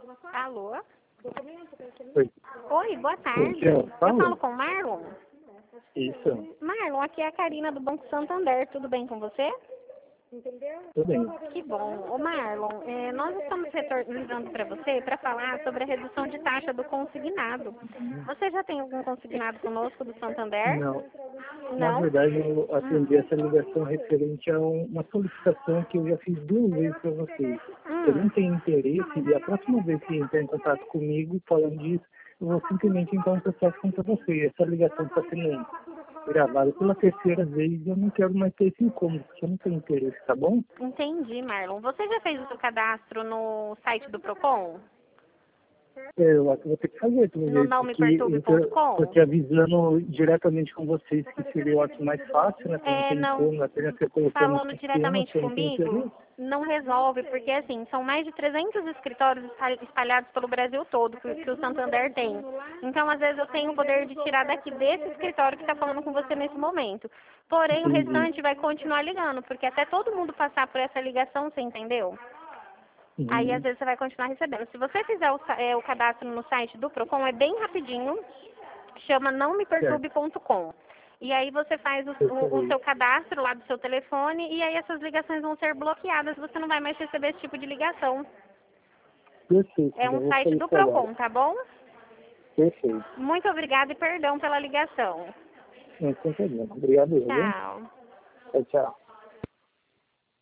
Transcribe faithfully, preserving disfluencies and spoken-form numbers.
Alô? Oi. Oi, boa tarde. Eu Eu falo? falo com o Marlon? Isso, Marlon, aqui é a Karina do Banco Santander. Tudo bem com você? tudo bem. Que bom. Ô Marlon, é, nós estamos retor- ligando para você para falar sobre a redução de taxa do consignado. Você já tem algum consignado conosco do Santander? Não, na Não? verdade eu atendi Hum. essa ligação referente a um- uma solicitação que eu já fiz duas vezes para vocês. Eu não Hum. tenho interesse e a próxima vez que entrar em contato comigo falando disso, eu vou simplesmente entrar em contato com você. Essa ligação está sendo gravada pela terceira vez e eu não quero mais ter esse incômodo, porque eu não tenho interesse, tá bom? Entendi, Marlon. Você já fez o seu cadastro no site do Procon? É, eu acho que vou ter que fazer pelo No jeito, não me porque perturbe então, ponto com? porque avisando diretamente com vocês que seria o ato mais fácil, né? Porque não É, tem não, como, apenas você colocando no falando sistema, diretamente que eu não tenho comigo, interesse. não resolve, porque assim, são mais de trezentos escritórios espal- espalhados pelo Brasil todo que, que o Santander tem. Então, às vezes, eu tenho o poder de tirar daqui desse escritório que está falando com você nesse momento. Porém, o Entendi. restante vai continuar ligando, porque até todo mundo passar por essa ligação, você entendeu? Aí, às Uhum. vezes, você vai continuar recebendo. Se você fizer o, sa- é, o cadastro no site do Procon, é bem rapidinho, chama não me perturbe Certo. ponto com. E aí você faz o, Eu o- o farei. seu cadastro lá do seu telefone e aí essas ligações vão ser bloqueadas, você não vai mais receber esse tipo de ligação. Perfeito, É já um vou site fazer do isso agora. Procon, tá bom? Perfeito. Muito obrigada e perdão pela ligação. Não tem problema. Obrigado, eu, viu? Tchau. Tchau, tchau.